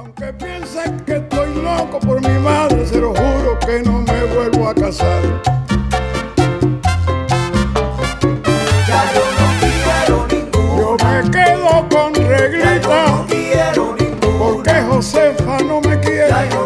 Aunque piensen que estoy loco por mi madre, se lo juro que no me vuelvo a casar. Ya yo no quiero ninguna. Yo me quedo con Reglita, Ya yo no quiero ninguna. porque Josefa no me quiere. Ya yo